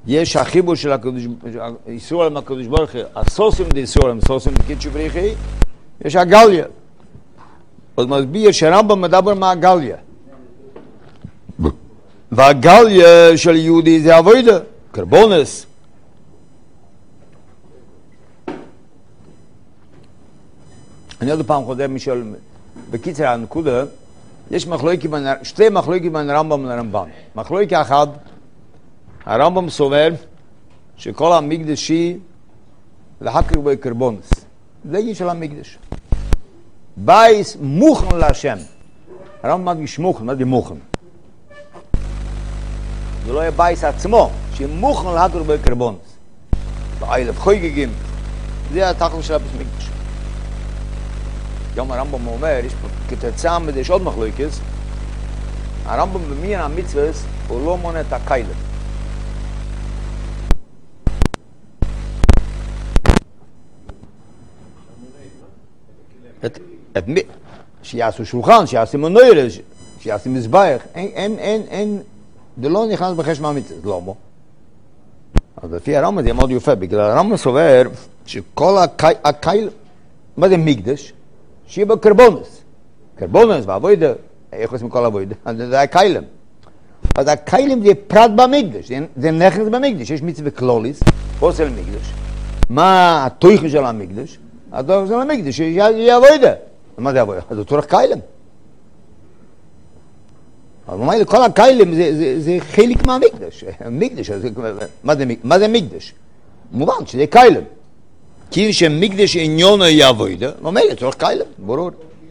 יש החיבור של איסור על הקדוש ברוך הוא, הסוסים דאיסור על סוסים דקידשו בריחי, יש הגליה. עוד מסביר שהרמב"ם מדבר מהגליה. והגליה של יהודי זה עבודה, קרבונס. אני עוד פעם חוזר משל, בקיצר הנקודה, יש שתי מחלוקות בין הרמב"ם לרמב"ן. מחלוקת אחת, הרמב"ם סובר שכל המקדשי להקריב בו קרבונס. זה עניין של המקדש. בייס מוכן להשם. הרמב"ם מדגיש מוכן, מה זה מוכן? זה לא יהיה בייס עצמו, שיהיה מוכן להקריב בו קרבונס. באילף חוגגים. זה התכל'ס של המקדש. גם הרמב"ם אומר, יש פה כתוצאה מזה יש עוד מחלוקת, הרמב"ם במניין המצווה הוא לא מונה את הכיילת. שיעשו שולחן, שיעשו מנוירה, שיעשו מזבח, אין, זה לא נכנס בחשבון המצווה, לא מו. אז לפי הרמב"ם זה מאוד יפה, בגלל הרמב"ם סובר שכל הכיילת, מה זה מקדש? שיהיה בו קרבונס. קרבונס ועבודה, איך עושים כל עבודה? זה הקיילם. אז הקיילם זה פרט במקדש, זה נכנס במקדש. יש מצווה קלוליס, עושה למקדש. מה התוכן של המקדש? התוכן של המקדש, שיהיה עבודה. מה זה עבודה? אז הוא צורך קיילם. אבל כל הקיילם זה חלק מהמקדש. המקדש, מה זה מקדש? מובן שזה קיילם. כי שמקדש עניונו יעבודה, אומר, צורך קיילם, ברור.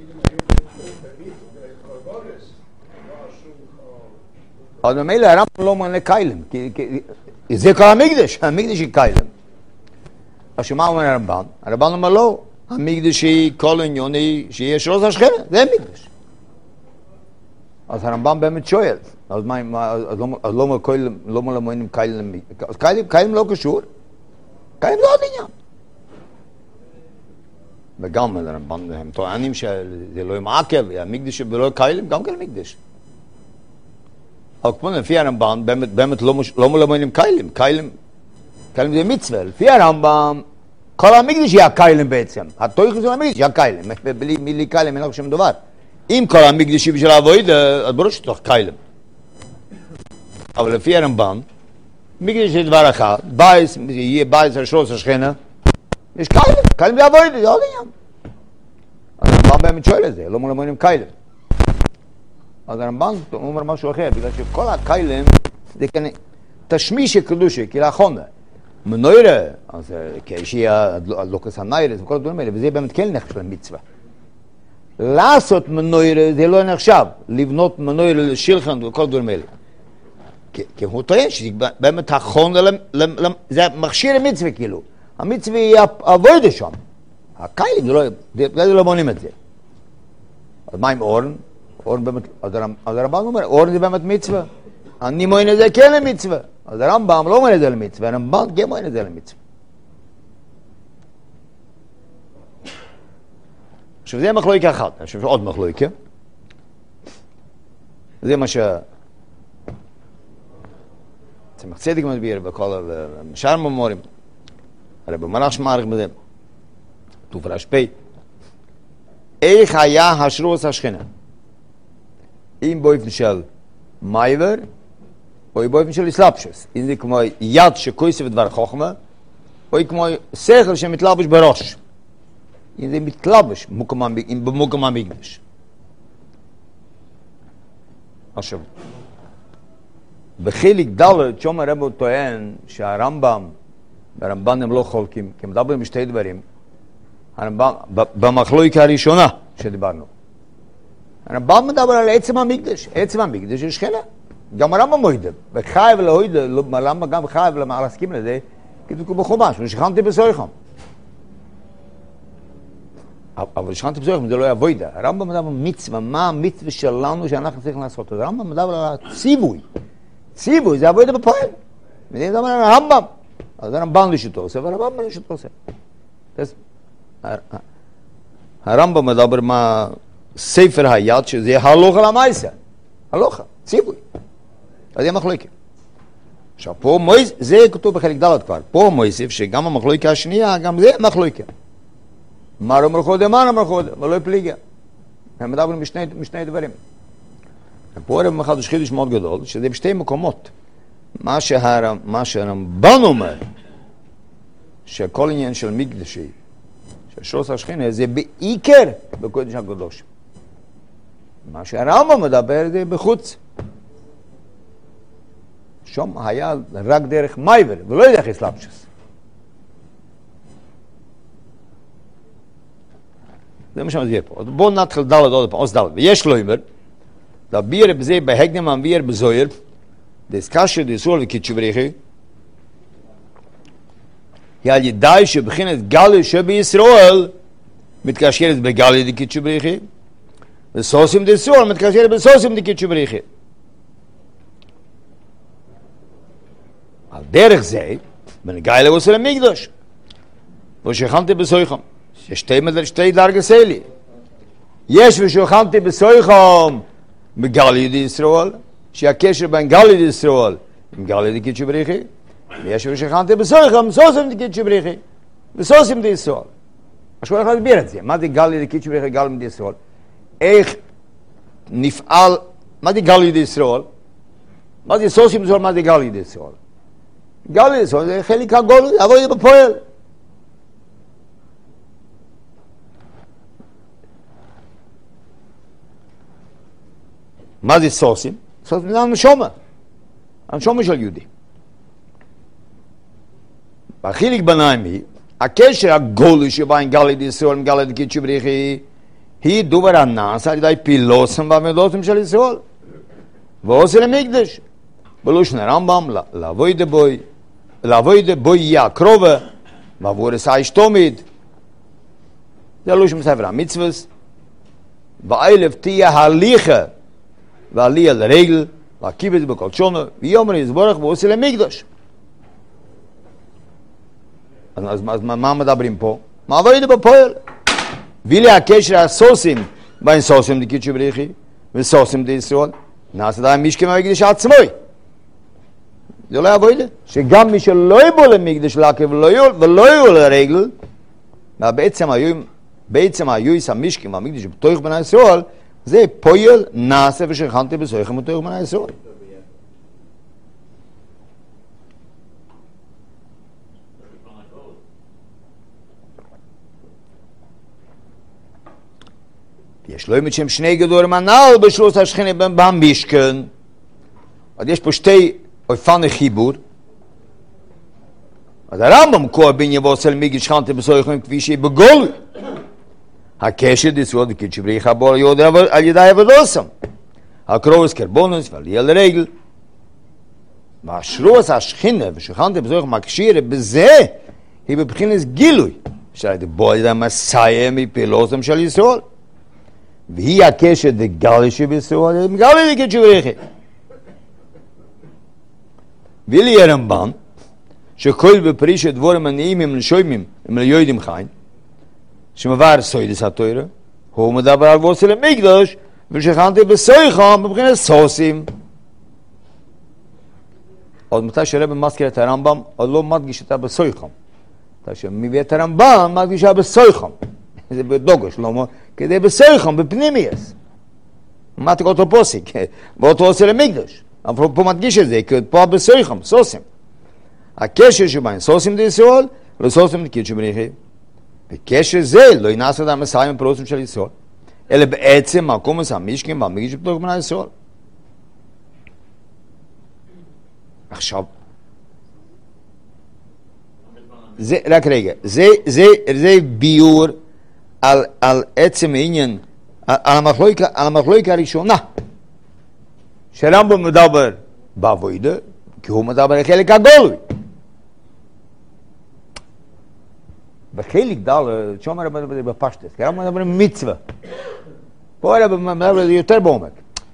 אז ממילא הרמב"ם לא מונה קיילם, זה כל המקדש היא קיילם. אז שמה אומר הרמב"ם? הרמב"ם אומר לא, המקדש היא כל עניוני שיש ראש השכנה, זה המקדש. אז הרמב"ם באמת שואל, אז לא מונים קיילם, אז קיילם לא קשור, קיילם זה עוד עניין. וגם הרמב"ם הם טוענים שזה לא מעכב, המקדש שבלא קיילם, גם כן מקדש. אבל כמו לפי הרמב"ם, באמת לא מלמדים קיילם, קיילם זה מצווה. לפי הרמב"ם, כל המקדש יהיה קיילם בעצם. התוכן של המקדש יהיה קיילם. בלי קיילם אין לך שום דבר. אם כל המקדש היא בשביל העבודה, אז ברור שצריך קיילם. אבל לפי הרמב"ם, מקדש זה דבר אחד, יהיה בייס ראש השכנה, יש קיילם, קיילם זה עבודה, זה עוד עניין. אז הרמב"ם באמת שואל את זה, לא מלמדים קיילם. אז הרמב"ם אומר משהו אחר, בגלל שכל הקיילם זה כאן תשמיש הקדושה, כאילו החומר. מנוירה, אז כשיהיה הלוקס הניירס וכל הדברים האלה, וזה באמת כן נחשב למצווה. לעשות מנוירה זה לא נחשב, לבנות מנוירה לשילחן וכל הדברים האלה. כי הוא טוען שבאמת החומר, זה מכשיר המצווה כאילו. המצווה היא עבודה שם. הקיילם זה לא מונים את זה. אז מה עם אורן? אורן באמת, אז הרמב"ם אומר, אורן זה באמת מצווה. אני מוין את זה כן למצווה. אז הרמב"ם לא מוין את זה למצווה, הרמב"ם כן מוין את זה למצווה. עכשיו זה מחלוקה אחת, עכשיו עוד מחלוקה. זה מה צמח צדק מסביר בכל שאר המאמרים. הרי במהלך שמעריך בזה. תופרש פי. איך היה השרוס השכנה? אם באופן של מייבר, או באופן של אסלאפשוס. אם זה כמו יד שכויסף דבר חוכמה, או כמו שכל שמתלבש בראש. אם זה מתלבש במוקם המקדש. עכשיו, בחלק ד' שום הרב טוען שהרמב"ם, והרמב"ם הם לא חולקים, כי מדברים בשתי דברים. הרמב"ם, במחלוקה הראשונה שדיברנו. הרמב"ם מדבר על עצם המקדש. עצם המקדש יש שכנה. גם הרמב"ם מוידה. וחייב להוידה, הרמב"ם גם חייב להסכים לזה, כתוב בחומש, ושכנתי בסויכם. אבל שכנתי בסויכם זה לא יבוידה. הרמב"ם מדבר על מצווה, מה המצווה שלנו שאנחנו צריכים לעשות. הרמב"ם מדבר על הציווי. ציווי זה יבוידה בפועל. וזה מדבר על הרמב"ם. אז הרמב"ם לשיטו עושה, והרמב"ם לשיטו עושה. הרמב"ם מדבר מה ספר היד שזה הלוכה למעשה. הלוכה, ציווי. אז זה מחלוקה. עכשיו, פה מויס, זה כתוב בחלק ד' כבר. פה מויסף, שגם המחלוקה השנייה, גם זה מחלוקה. מר מלכות מר מלכות, ולא פליגה. הם מדברים משני דברים. פה הרב מחדש חידוש מאוד גדול, שזה בשתי מקומות. מה שהרמב"ן אומר, שכל עניין של מקדשי, של שוס השכינה, זה בעיקר בקודש הקדוש. מה שהרמב"ם מדבר זה בחוץ. שם היה רק דרך מייבר, ולא דרך אסלאפשוס. זה מה שמסביר פה. בואו נתחיל ד' עוד פעם, עוס ד'. ויש לו אומר, דביר בזה בהקדם המביר בזויר, דסקשי דיסול וקידשו בריחי, היא על ידי שבחינת גלי שבישראל, מתקשרת בגלי דקידשו בריחי, וסוסים דיסול מתקשרת בסוסים דקידשו בריחי. על דרך זה, בנגאי לבוסר המקדוש, ושכנתי בסויכם, שתי דרגה סיילי. יש ושכנתי בסויכם בגלי דישראל, שהקשר בין גלי דישראל עם גלי דקידשו בריחי, ויש ושכנתי בסויכם, סוסים דקידשו בריחי, וסוסים דישראל. עכשיו אני יכול להסביר את זה, מה זה גלי דקידשו בריחי, גלי דישראל? איך נפעל, מה זה גלי דישראל? מה זה סוסים דישראל, מה זה גלי דישראל? גלי דישראל זה חלק הגול, עבוד בפועל. מה זה סוסים? סוסים זה הנשומה. הנשומה של יהודי. והחילק ביניים היא, הקשר הגולי שבין גלי דישראל עם גלי דקידשו בריחי, היא דובר הנעש על ידי פילוסים והמילוסים של ישראל. ועושה למקדש. בלושן הרמב"ם, לעבוד בוי יהיה הקרובה, ועבור עשה תמיד. זה לושן בספר המצווס. באלף תהיה הליכה, ועלייה לרגל, והקיבץ בכל שונה, ויאמר יזבורך ועושה למקדש. אז מה מדברים פה? מה עבוד בפועל? וילי הקשר הסוסים בין סוסים דקידשו בריחי וסוסים דישראל, נעשה די משכם המקדש עצמוי. זה לא יעבוד, שגם מי שלא יבוא למקדש לעקב ולא יבוא לרגל, בעצם היויס המשכם המקדש בתוך בני ישראל, זה פועל נעשה ושכנתי בסויכם בתוך בני ישראל. יש לו אימת שהם שני גדורים הנעל בשלוס השכינה במשכן. אז יש פה שתי אופני חיבור. אז הרמב"ם קורא בין יבוס אל מקדש שכנתי בסויכם כפי שהיא בגול. הקשר דיסוד דקידשו בריחי בו על ידי עבודוסם. הקרובס קרבונוס ועלייה לרגל. והשלוס השכינה ושכנתי בסויכם הקשירה בזה היא בבחינס גילוי. שעל ידי המסייע מפילוסם של ישראל. והיא הקשר דגלי שבישראל, גלי דקידשו בריחי. וילי הרמב"ן, שכל בפריש דבורים הנעימים לשוימים, הם ליהודים חיים, שמבאר סוידס התורה, הוא מדבר על ועושה למקדש, ושכנתי בסויכם מבחינת סוסים. עוד מתי שהרבן מזכיר את הרמב"ם, עוד לא מדגיש אותה בסויכם. מתי שמביא את הרמב"ם, מדגישה בסויכם. זה בדוגש, לא כדי בסויכם, בפנימייס. מה תקרא אותו פוסיק? ואותו עושה למקדש. אבל פה מדגיש את זה, כי פה בסויכם, סוסים. הקשר שבין סוסים דישראל, לסוסים דקידשו בריחי. וקשר זה לא ינס את המסיים הפרוסים של ישראל, אלא בעצם מקומס המשכן והמקדש בתוך בני ישראל. עכשיו, זה, רק רגע, זה ביור על עצם העניין, על המחלוקה הראשונה, שרמב"ם מדבר בעבודה, כי הוא מדבר על חלק הגולוי. בחלק דל, שום הרב מדבר בפשטס, כי הרב מדבר מצווה. פה הרב מדבר יותר בעומק.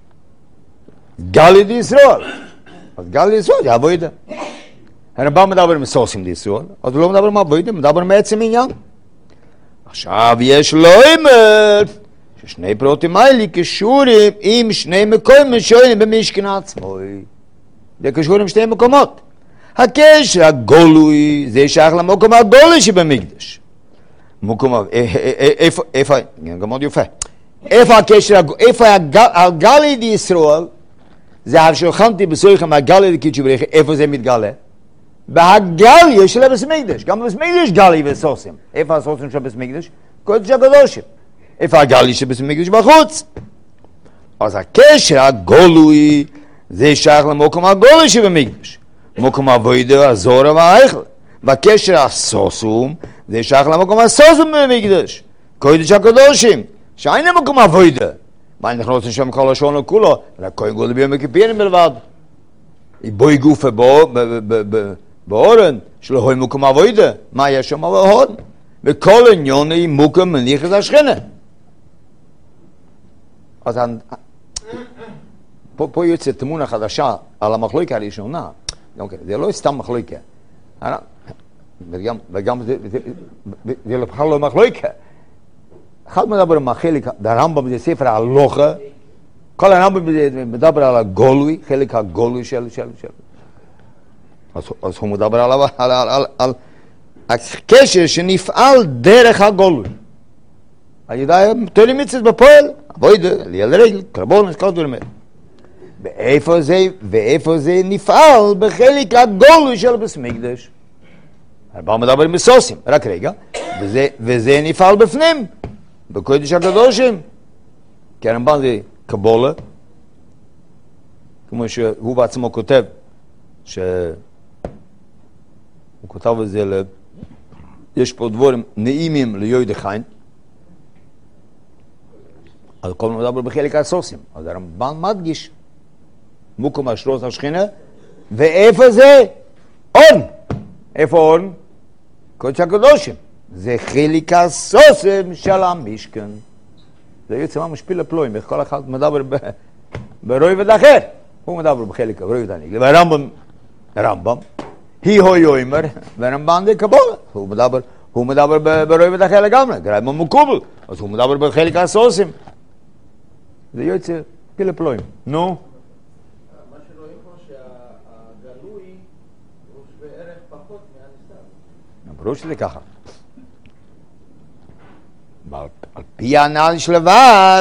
גלי דישראל. אז גלי דישראל זה עבודה. הרמב"ם מדבר מסוסים דישראל, אז הוא לא מדבר מעבודה, מדבר מעצם עניין. עכשיו יש לו אמת, ששני פרוטים האלה קשורים עם שני מקומות שונים במשכן עצמו. זה קשור עם שני מקומות. הקשר הגולוי, זה שייך למקום הגולוי שבמקדש. מקום, איפה, גם מאוד יפה. איפה הקשר, איפה הגלי דישראל, זה השולחנתי בסויכם הגלי דקידשו בריחי, איפה זה מתגלה? בהגליה של הבסמקדש, גם בבסמקדש גלי וסוסים. איפה הסוסים של הבסמקדש? קודש הקדושים. איפה הגלי של הבסמקדש? בחוץ. אז הקשר הגולוי, זה שייך למקום הגולוי שבמקדש. מקום הווידה, הזורה והאיכל. והקשר הסוסום, זה שייך למקום הסוסום במקדש. קודש הקדושים. שאין למקום הווידה. מה אנחנו רוצים שם כל השעון לכולו? רק כהן גודל ביום הכיפורים בלבד. בואי גופה באורן, שלא רואה מקום עבודה. מה יש שם בהון? וכל עניון היא מוקם מניח את השכנה. אז פה יוצא תמונה חדשה על המחלוקה הראשונה. זה לא סתם מחלוקה. וגם זה בכלל לא מחלוקה. אחד מדבר מהחלק, הרמב"ם זה ספר ההלוכה, כל הרמב"ם מדבר על הגולוי, חלק הגולוי של. אז הוא מדבר על הקשר שנפעל דרך הגולוי. על ידי תורי מצוות בפועל, עבודה, ליל רגל, קרבון, כל דברים האלה. ואיפה זה נפעל בחלק הגולוי של בית המקדש. הרמב"ם מדבר עם סוסים, רק רגע, וזה נפעל בפנים. בקודש הקדושים, כי הרמב"ם זה קבולה, כמו שהוא בעצמו כותב, שהוא כותב את זה, יש פה דברים נעימים ליהודי חיין, אז כל מיני מדבר בחלק הסוסים, אז הרמב"ם מדגיש, מוקם השלוש השכינה, ואיפה זה? און! איפה און? קודש הקדושים. זה חלק הסוסם של המשכן. זה יוצא ממש פיל הפלואים, איך כל אחד מדבר ברובד אחר. הוא מדבר בחלק הרובד הנגלה. והרמב"ם, היא אומר, והרמב"ם זה קבולה. הוא מדבר ברובד אחר לגמרי, גריימה מקובל. אז הוא מדבר בחלק הסוסם. זה יוצא פיל הפלואים. נו? מה שרואים פה שהגלוי הוא שווה ערך פחות מהנסתר. ברור שזה ככה. על פי הנעל של עבר,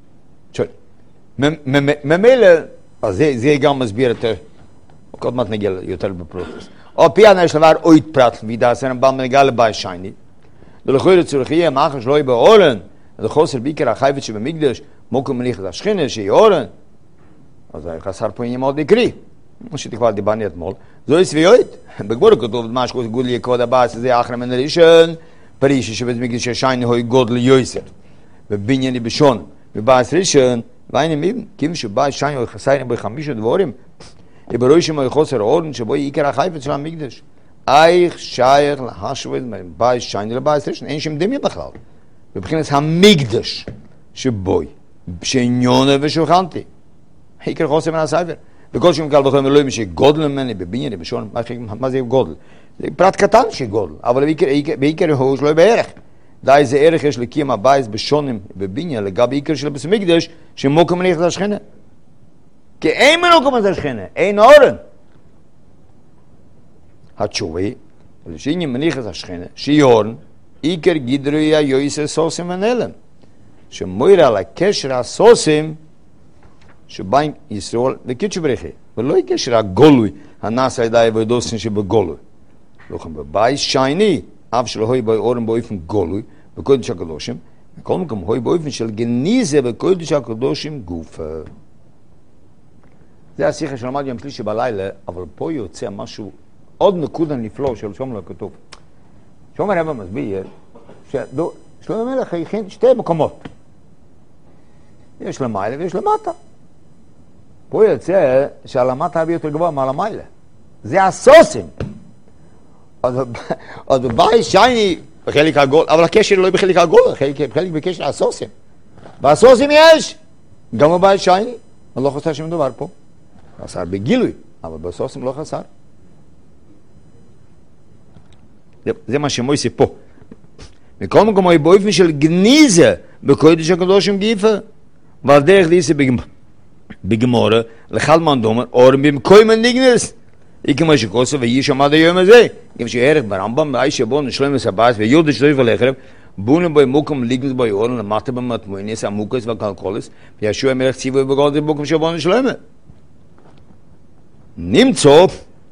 ממילא, אז זה גם מסביר יותר, עוד מעט נגיע יותר בפרוטס. על פי הנעל של עבר, אוית פרט, וידע הרמב"ם נגע לבית שייני, ולכוי לצורכיה, מאחר שלא יהיה באורן, לחוסר בעיקר החייבת שבמקדש, מוקם מניח את השכינה שיהיה אורן, אז חסר פה עניין מאוד נקרי, כמו שתקבל דיברני אתמול, זו סביעות, בגבור כתוב, מה שגודל יקוד הבאס, זה אחר מן הראשון, פרישי שבית מקדש השייני הוא גודל יויסר, ובנייני בשון, ובאס ראשון, והנה מיבן, כיוון שבאס שייני הוא חסייני בחמישה דבורים, ברוי שמו חוסר אורן, שבו עיקר החייבת של המקדש, איך שייך להשוות מבאס שייני לבאס ראשון, אין שם דמי בכלל, בבחינת המקדש שבוי, שעניונה ושולחנתי, עיקר חוסר מן הסייבר, וכל שם קל בכלל מלואים שגודל ממני בבנייני בשון, מה זה גודל? זה פרט קטן שגודל, אבל בעיקר הוא שלא בערך. די זה ערך יש לקים הבית בשונים בבניין לגבי עיקר של בית המקדש שמוקם מניח את השכינה. כי אין מנוקם את השכינה, אין אורן. התשובה, שאין מניח את השכינה, שהיא אורן, עיקר גדריה יויסר סוסים ונלם. שמויר על הקשר הסוסים שבין ישראל וקידשו בריחי. ולא הקשר הגולוי, הנעשה ידי ודוסין שבגולוי. לכן בבית שייני, אף שלא הוי באורן באופן גולוי, בקודש הקדושים, וכל מקום הוי באופן של גניזה בקודש הקדושים גופה. זה השיחה שלמד יום שלישי בלילה, אבל פה יוצא משהו, עוד נקודה נפלא של שומר כתוב. שומר רבא מסביר, שלמה המלך הכין שתי מקומות. יש למעלה ויש למטה. פה יוצא שעל המטה הרבה יותר גבוה מעל המעלה. זה הסוסים. אז בבית שייני בחלק הגול, אבל הקשר לא בחלק הגול, חלק בקשר הסוסים. והסוסים יש, גם בבית שייני, אבל לא חסר שום דבר פה. חסר בגילוי, אבל בסוסים לא חסר. זה מה שמויסי פה. מכל מקום הוא באופן של גניזה בקודש הקדושים גיפה. ועל דרך דיסי בגמורה, לחל מן דומר, אורם במקוי מניגנס. כמו שכוסו ויש עמד היום הזה, כמו שערך ברמב"ם, באי שבו נשלם וסבאס ויודש שלו ולחרב, בונו בו מוקם ליגנס בו יאורן, למטה במטמוינס, המוקס והקלקולס, וישוע מלך ציווי בגול זה מוקם שבו נשלם. נמצא,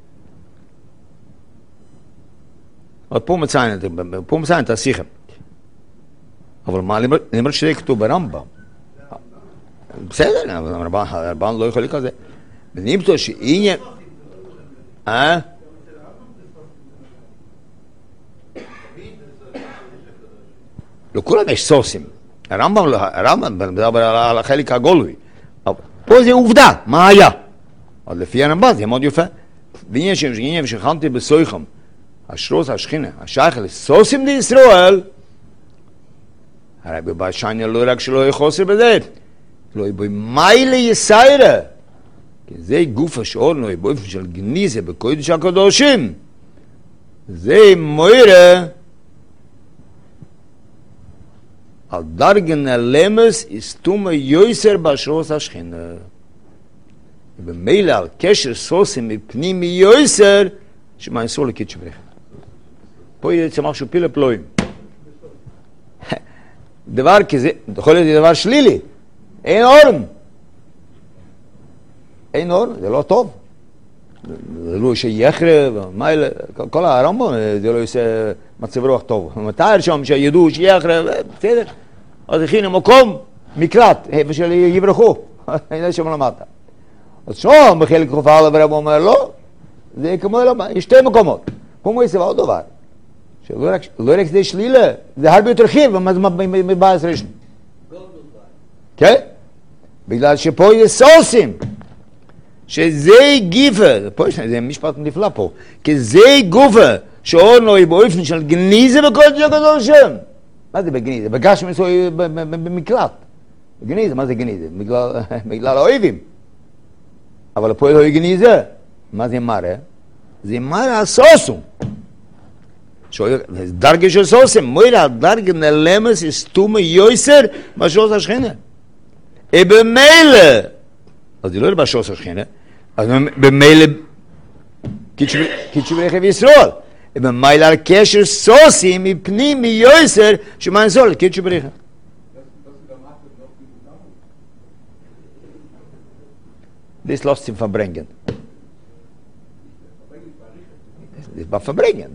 עוד פה מציין את השיחה. אבל מה, למרות שזה כתוב ברמב"ם. בסדר, אבל הרמב"ם לא יכול לקרוא זה. ונמצא שעניין... לכולם יש סוסים. הרמב"ם מדבר על החלק הגולוי. פה זה עובדה, מה היה? אבל לפי הרמב"ם זה מאוד יפה. ועניין שכנתי בסויכם, השרוס השכינה, השייך לסוסים לישראל, הרי בבשעניה לא רק שלא יחוסר בזה, לא יבואי מיילה יסיירה, כי זה גוף השאול, לא יבואי של גניזה בקודש הקדושים. זה מוירה על דרגן הלמס הסתומה יויסר בשרוס השכינה. ובמילא על קשר סוסים מפנים יויסר, שמה אסור לקיד שבריך. פה יצא משהו פילה פלואים. דבר כזה, יכול להיות דבר שלילי. אין אורם. אין אורם, זה לא טוב. זה לא שיחרב, כל הרמב"ם, זה לא יעשה מצב רוח טוב. מתאר שם שידעו שיחרב, בסדר. אז הכינו מקום, מקלט, איפה שיברחו. אין שם למטה. אז שם בחלק חופה עליו הרב אומר, לא, זה כמו אלמה, יש שתי מקומות. פה הוא יעשה עוד דבר. שלא רק זה שלילה, זה הרבה יותר חיב מבעס ראשון. כן? בגלל שפה יש סוסים, שזה גיפה, פה זה משפט נפלא פה, כי זה גופה שאור נוי באופן של גניזה בקודש הקדושים. מה זה בגניזה? בגש מסוי במקלט. בגניזה, מה זה גניזה? בגלל האויבים. אבל פה לא גניזה. מה זה מראה? זה מראה הסוסום. דרגה של סוסם, מוירה דרגה נלמס הסתומה יויסר בשוס השכינה. במילא, אז זה לא בשוס השכינה, אז במילא קידשו ברכב ישראל. במילא על קשר סוסים מפנים מיויסר שמה נסול, קידשו ברכב. Das lässt sich verbringen. Das war verbringen.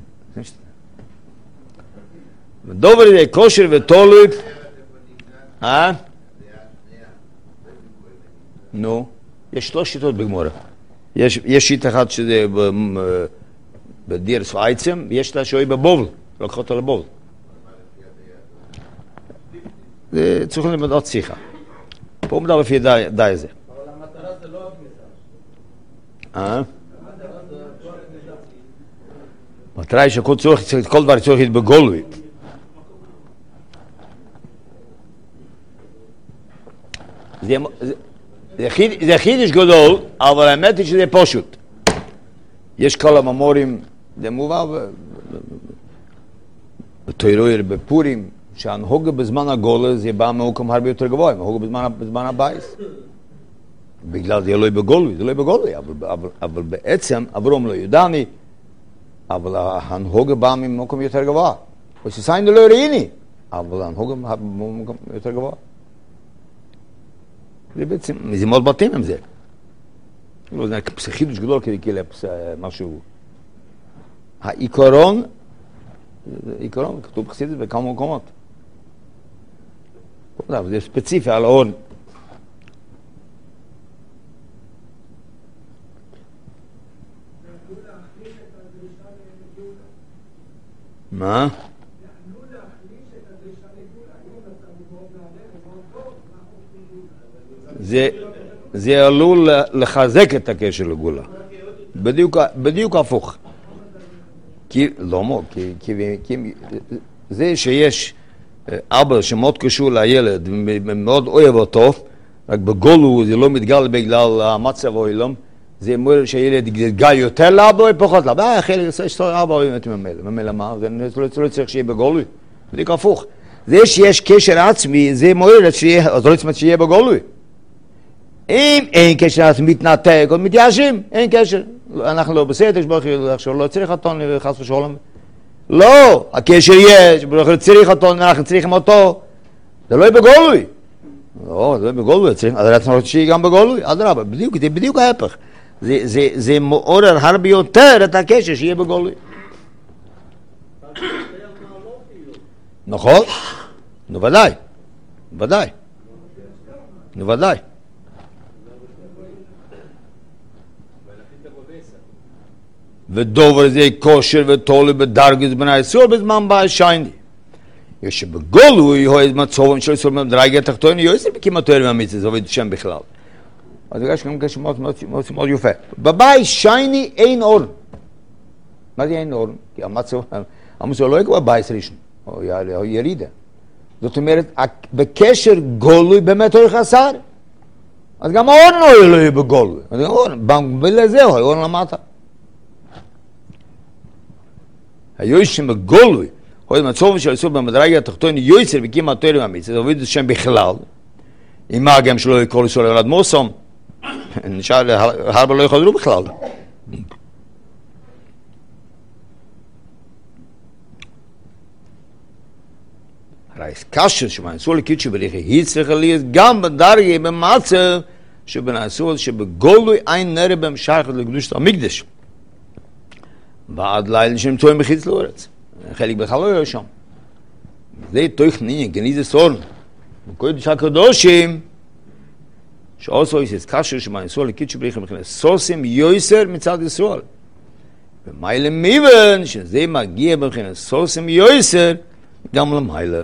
ודובר ידי כושר ותולוי נו, יש שלוש שיטות בגמורה. יש שיט אחת שזה בדיר ספייצם, ויש לה שוי בבובל, לקחת על הבובל. זה צריכים ללמוד עוד שיחה. פה מדבר לפי די זה. אבל המטרה זה לא הכניסה. המטרה היא שכל דבר צריך להיות בגולוי. זה חידש גדול, אבל האמת היא שזה פשוט. יש כל הממורים, זה מובא בתוירויר, בפורים, שהנהוגה בזמן הגולה זה בא ממקום הרבה יותר גבוה, הנהוגה בזמן הבייס. בגלל זה לא בגולוי, זה לא בגולוי, אבל בעצם אברום לא יודעני, אבל הנהוגה בא ממקום יותר גבוה. וסיין לא ראיני, אבל הנהוגה ממקום יותר גבוה. זה בעצם, זה מאוד בתים עם זה. לא, זה חידוש גדול כדי משהו. העיקרון, כתוב בחסידות בכמה מקומות. זה ספציפי על האור. מה? זה עלול לחזק את הקשר לגאולה. בדיוק הפוך. לא, כי זה שיש אבא שמאוד קשור לילד ומאוד אוהב אותו, רק בגולו זה לא מתגל בגלל המצב העולם, זה אומר שהילד יתגל יותר לאבא או פחות לאבא. חלק יש אבא אוהב את ממילא מה? זה לא צריך שיהיה בגולוי. בדיוק הפוך. זה שיש קשר עצמי, זה אומר שיהיה בגולוי. אם אין קשר, אז מתנתק או מתייאשים, אין קשר. אנחנו לא בסדר, לא צריך אותו, חס ושלום. לא, הקשר יש, צריך אותו, אנחנו צריכים אותו. זה לא יהיה בגולוי. לא, זה לא יהיה בגולוי, אז אנחנו רוצים שיהיה גם בגולוי. אדרבה, בדיוק ההפך. זה מעורר הרבה יותר את הקשר שיהיה בגולוי. נכון? נו ודאי. ודאי. נו ודאי. ודובר זה כושר ותולה בדרגת בני ישראל בזמן בעל שייני. יש שבגולוי הוא איזה מצובן של ישראל במדרגה התחתונה, יוסר בכמעט יותר מהמצווה, זה עובד שם בכלל. אז יש גם קשר מאוד יפה. בבית שייני אין אור. מה זה אין אור? כי המצווה לא יקבל בייס ראשון, או ירידה. זאת אומרת, בקשר גולוי באמת הוא חסר. אז גם האור לא יהיה בגולוי. אז גם האור, במקביל לזה הוא האור למטה. היושר בגולוי, הוא מצובן של ישראל במדרגה התחתונה, יוסר בכמעט יותר מהמצווה, זה עובד שם בכלל. אם מה גם שלא יקול ישראל על אדמוסום, נשאר, הרבה לא יחזרו בכלל. הרי קשר שמנסו לקידשו בליכי, היא צריכה להיות גם בדרגה במצב שבנסו שבגולוי אין נראה במשחת לקדושת המקדש. ועד לילה שנמצאים מחיץ לאורץ. חלק בכלל לא יהיה שם. זה תוך ניניה, גניזה סורן. בקודש הקדושים, שעושו יש קשר שמנסו לקידשו בליכי, סוסים יויסר מצד ישראל. ומיילה מיבן, שזה מגיע מבחינת סוסים יויסר, גם למיילה.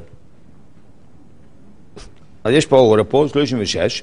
אז יש פה אורה פה, 36.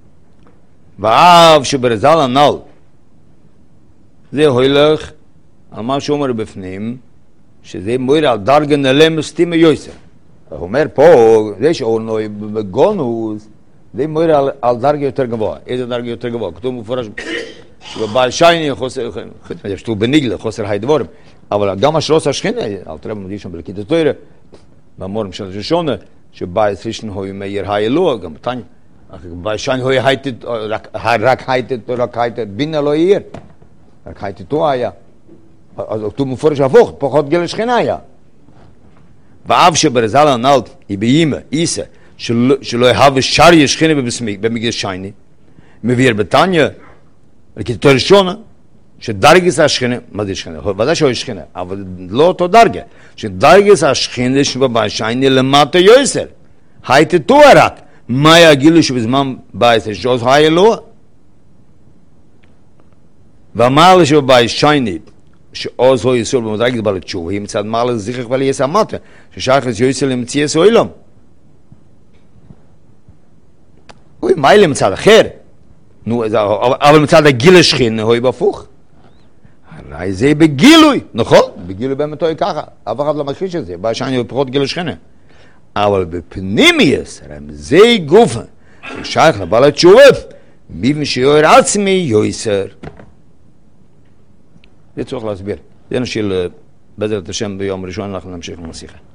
ואף שברזל הנ"ל, זה הולך על מה שאומר בפנים, שזה מויר על דרגה נעלם סתימה יויסר. הוא אומר פה, זה שאורנוי בגונוס, זה מויר על דרגה יותר גבוה. איזה דרגה יותר גבוה? כתוב מפורש, שבבעל שייני חוסר, שתו בניגלה, חוסר הידבורים. אבל גם השרוס השכינה, אל תראה במדיש שם בלכית התוירה, במורים של השושונה, שבעל ראשון הוא מאיר האלוה, גם בתניא. בעל שייני הוא רק הייתת, בינה לא יהיה. רק הייתתו היה. אז כתוב מפורש הפוך, פחות גיל השכינה היה. ואף שברזל הנ"ל היא באימא, איסה, שלא יהווה שרי השכינה במקדש שייני, מביא בתניא, לכתוב ראשונה, שדרגס השכינה, מה זה שכינה? ודאי שהוא שכינה, אבל לא אותו דרגה, שדרגס השכינה שבבעל שייני למטה יויסר, הייתתו רק, מה יגילו שבזמן בייס שעוז האלוה? ואמר שבבעל שייני, שעוז הוא יסול במדרגת בעל תשובה, היא מצד מעלה זכר כבר יסע מטה, ששייך יויסר למציאס אוילום. אוי, מה אלה מצד אחר? נו, אבל מצד הגיל השכין, הוא בהפוך. הרי זה בגילוי, נכון? בגילוי באמת הוא ככה. אף אחד לא מכחיש את זה, בעל שייני הוא פחות גיל השכין. אבל בפנימייס, זה גופה, ששייך לבעל התשובה, ביבן שיוער עצמי יויסר. זה צריך להסביר. זה נשאיר בעזרת השם ביום ראשון, אנחנו נמשיך עם השיחה.